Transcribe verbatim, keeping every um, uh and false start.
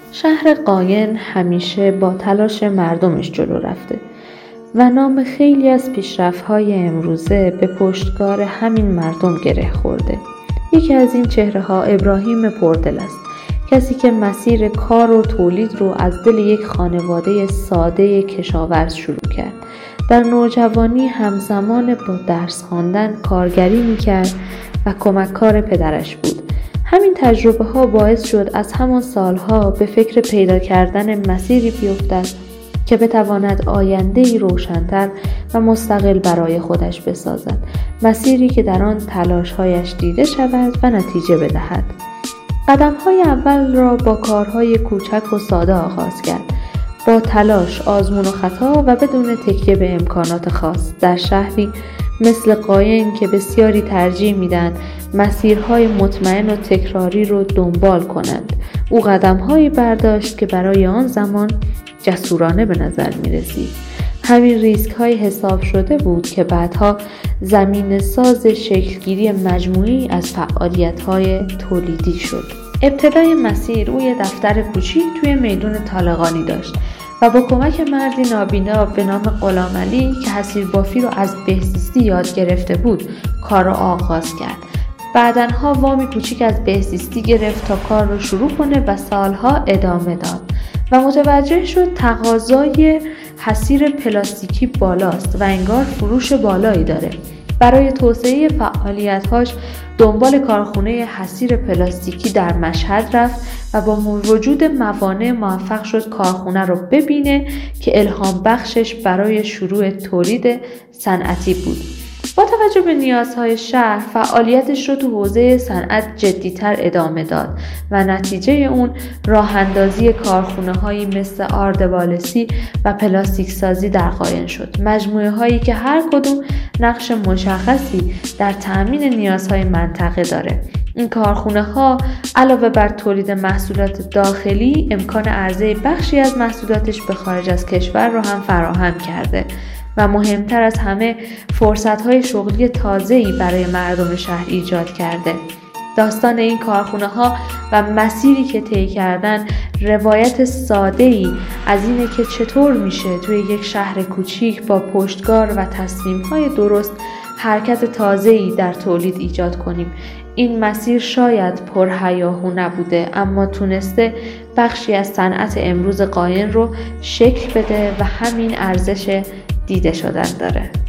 شهر قاین همیشه با تلاش مردمش جلو رفته و نام خیلی از پیشرفت‌های امروزه به پشتکار همین مردم گره خورده. یکی از این چهره‌ها ابراهیم پردل است، کسی که مسیر کار و تولید رو از دل یک خانواده ساده کشاورز شروع کرد. در نوجوانی همزمان با درس خواندن کارگری می‌کرد و کمککار پدرش بود. همین تجربه ها باعث شد از همان سالها به فکر پیدا کردن مسیری بیفتد که بتواند آینده‌ای روشن‌تر و مستقل برای خودش بسازد. مسیری که در آن تلاش‌هایش دیده شود و نتیجه بدهد. قدم‌های اول را با کارهای کوچک و ساده آغاز کرد. با تلاش، آزمون و خطا و بدون تکیه به امکانات خاص در شهری مثل قاین که بسیاری ترجیح میدن مسیرهای مطمئن و تکراری رو دنبال کنند، او قدم‌هایی برداشت که برای آن زمان جسورانه به نظر می رسید. همین ریسک های حساب شده بود که بعدها زمین ساز شکلگیری مجموعی از فعالیت های تولیدی شد. ابتدای مسیر او یه دفتر کوچیک توی میدون طالقانی داشت و با کمک مردی نابینا به نام غلامعلی که حصیر بافی رو از بهزیستی یاد گرفته بود کار رو آغاز کرد. بعدنها وامی کوچیک از بهزیستی گرفت تا کار رو شروع کنه و سالها ادامه داد و متوجه شد تقاضای حصیر پلاستیکی بالاست و انگار فروش بالایی داره. برای توسعه فعالیت‌هاش دنبال کارخونه حصیر پلاستیکی در مشهد رفت و با وجود موانع موفق شد کارخونه رو ببینه که الهام بخشش برای شروع تولید صنعتی بود. با توجه به نیازهای شهر فعالیتش رو تو حوزه صنعت جدی‌تر ادامه داد و نتیجه اون راه اندازی کارخونه‌هایی مثل آردبالسی و پلاستیک سازی در قاین شد. مجموعه هایی که هر کدوم نقش مشخصی در تأمین نیازهای منطقه داره. این کارخونه ها علاوه بر تولید محصولات داخلی امکان عرضه بخشی از محصولاتش به خارج از کشور رو هم فراهم کرده و مهمتر از همه فرصت‌های شغلی تازه‌ای برای مردم شهر ایجاد کرده. داستان این کارخونه ها و مسیری که طی کردن روایت ساده‌ای از اینه که چطور میشه توی یک شهر کوچیک با پشتکار و تصمیم‌های درست حرکت تازه‌ای در تولید ایجاد کنیم. این مسیر شاید پرهیاهو نبوده اما تونسته بخشی از صنعت امروز قاین رو شکل بده و همین ارزش دیده شدن داره.